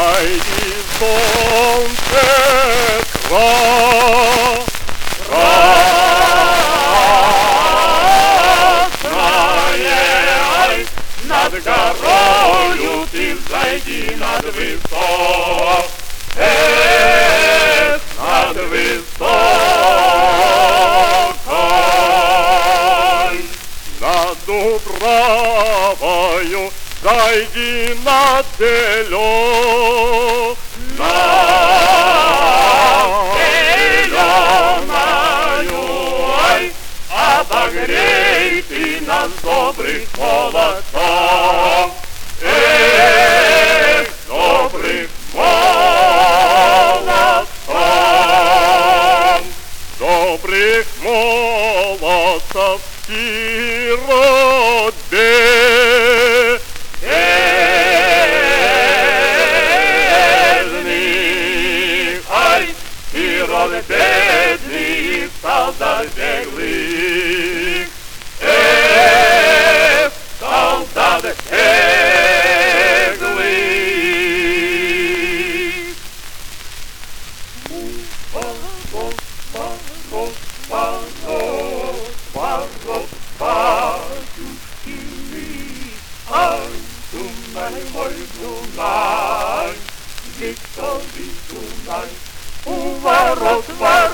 зайди, солнце, красное, над горою ты взойди над высот, над высокой, над Дубравою зайди над зеленою, обогрей ты нас добрых молодцов, добрых молодцов, добрых молодцев сирот бедных, ай, сирот бедных, солдат беглых, солдат беглых. Ворот, батюшкины, ай, Дунай, мой Дунай, веселый Дунай. У ворот,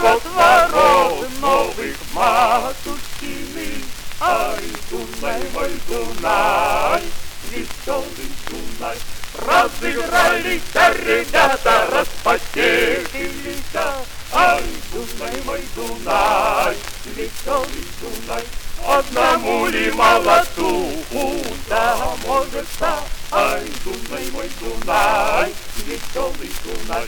новых матушкиных, ай, Дунай, мой Дунай, веселый Дунай. Разыгрались ребята, распотехились, ай, Дунай, мой Дунай, веселый Дунай. Одному ли молодцу удоможется, ай, Дунай, мой Дунай, веселый Дунай.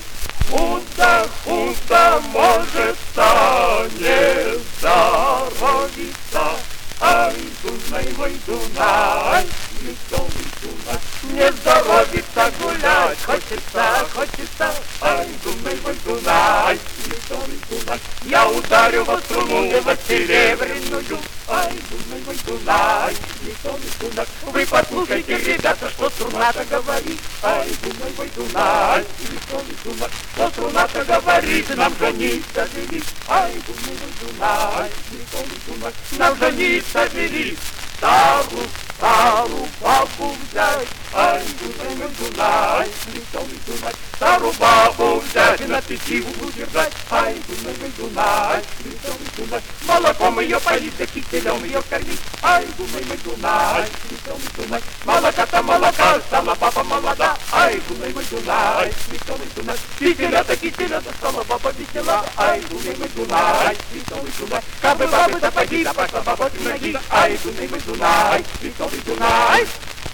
Худо, может, не здоровится, ай, Дунай, мой Дунай, веселый Дунай. Не здоровится гулять, хочется, ай, Дунай, мой Дунай, веселый Дунай. Я ударю во струну, во серебряную, ай, Дунай, мой Дунай, веселый Дунай. Вы послушайте, ребята, что струна-то говорит, ай, Дунай, мой Дунай, веселый Дунай. Что струна-то говорит, нам жениться вели, ай, Дунай, мой Дунай, веселый Дунай. Нам жениться вели, старую бабу взять, ай, Дунай, мой Дунай, веселый Дунай. Старую бабу взять и на печиву удержать, ай, Дунай, мой Дунай, веселый Дунай. Молоком ее полить, да киселем ее кормить, ай, Дунай, мой Дунай, веселый Дунай. Молока-то молока, стала баба молода, ай, Дунай, мой Дунай, веселый Дунай. Киселя-то стала баба весела, ай, Дунай, мой Дунай, веселый Дунай. Кабы бабы сапоги, да пошла баба в ноги, ай, Дунай, мой Дунай, веселый Дунай.